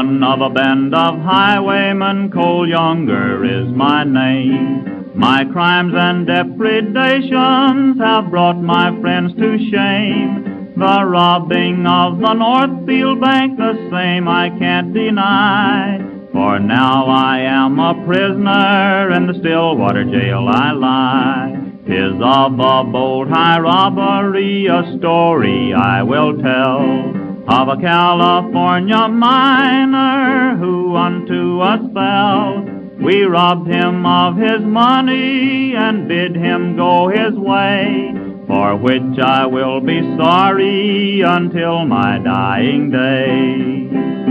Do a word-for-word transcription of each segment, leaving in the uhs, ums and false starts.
one of a band of highwaymen, Cole Younger is my name. My crimes and depredations have brought my friends to shame. The robbing of the Northfield Bank, the same I can't deny. For now I am a prisoner, in the Stillwater jail I lie. 'Tis of a bold high robbery, a story I will tell, of a California miner who unto us fell. We robbed him of his money and bid him go his way, for which I will be sorry until my dying day.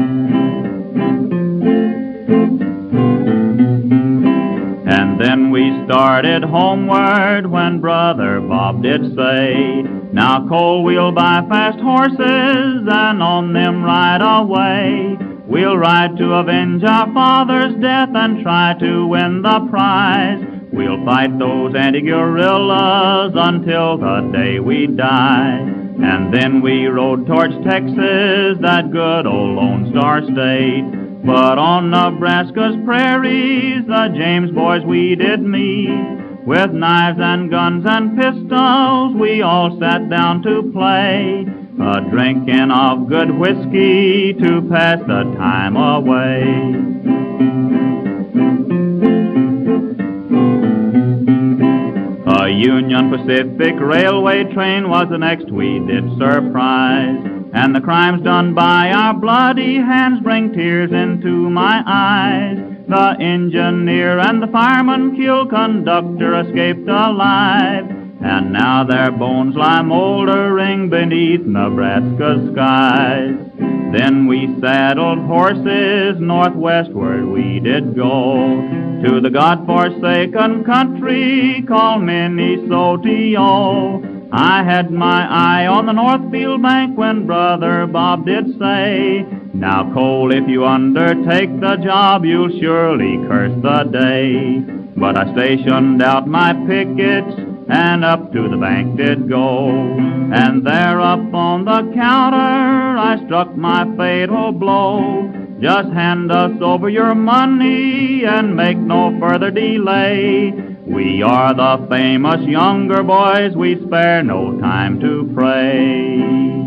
And then we started homeward when Brother Bob did say, "Now, Cole, we'll buy fast horses and on them ride away. We'll ride to avenge our father's death and try to win the prize. We'll fight those anti-guerrillas until the day we die." And then we rode towards Texas, that good old Lone Star State. But on Nebraska's prairies, the James boys we did meet. With knives and guns and pistols, we all sat down to play, a drinking of good whiskey to pass the time away. A Union Pacific Railway train was the next we did surprise, and the crimes done by our bloody hands bring tears into my eyes. The engineer and the fireman killed, conductor escaped alive, and now their bones lie moldering beneath Nebraska's skies. Then we saddled horses, northwestward we did go, to the God-forsaken country called Minnesota. I had my eye on the Northfield Bank when Brother Bob did say, "Now, Cole, if you undertake the job, you'll surely curse the day." But I stationed out my pickets and up to the bank did go, and there up on the counter I struck my fatal blow. "Just hand us over your money and make no further delay. We are the famous Younger boys, we spare no time to pray."